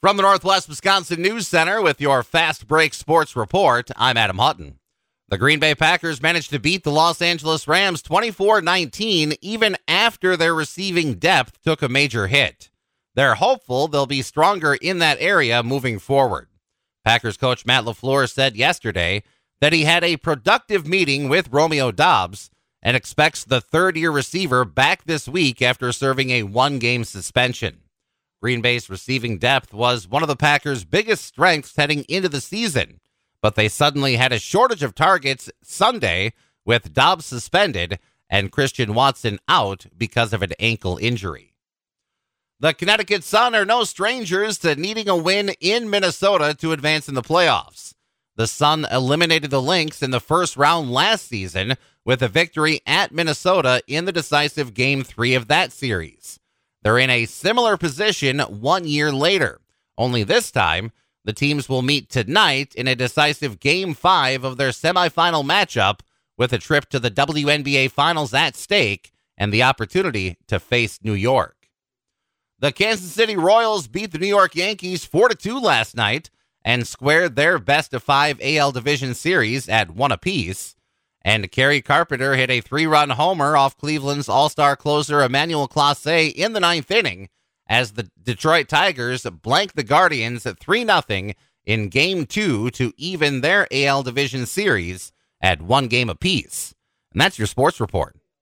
From the Northwest Wisconsin News Center with your Fast Break Sports Report, I'm Adam Hutton. The Green Bay Packers managed to beat the Los Angeles Rams 24-19 even after their receiving depth took a major hit. They're hopeful they'll be stronger in that area moving forward. Packers coach Matt LaFleur said yesterday that he had a productive meeting with Romeo Doubs and expects the third-year receiver back this week after serving a one-game suspension. Green Bay's receiving depth was one of the Packers' biggest strengths heading into the season, but they suddenly had a shortage of targets Sunday with Doubs suspended and Christian Watson out because of an ankle injury. The Connecticut Sun are no strangers to needing a win in Minnesota to advance in the playoffs. The Sun eliminated the Lynx in the first round last season with a victory at Minnesota in the decisive Game 3 of that series. They're in a similar position 1 year later, only this time the teams will meet tonight in a decisive Game 5 of their semifinal matchup with a trip to the WNBA Finals at stake and the opportunity to face New York. The Kansas City Royals beat the New York Yankees 4-2 last night and squared their best-of-5 AL Division series at 1 apiece. And Kerry Carpenter hit a 3-run homer off Cleveland's all-star closer Emmanuel Clase in the ninth inning as the Detroit Tigers blanked the Guardians at 3-0 in Game 2 to even their AL Division series at 1 game apiece. And that's your sports report.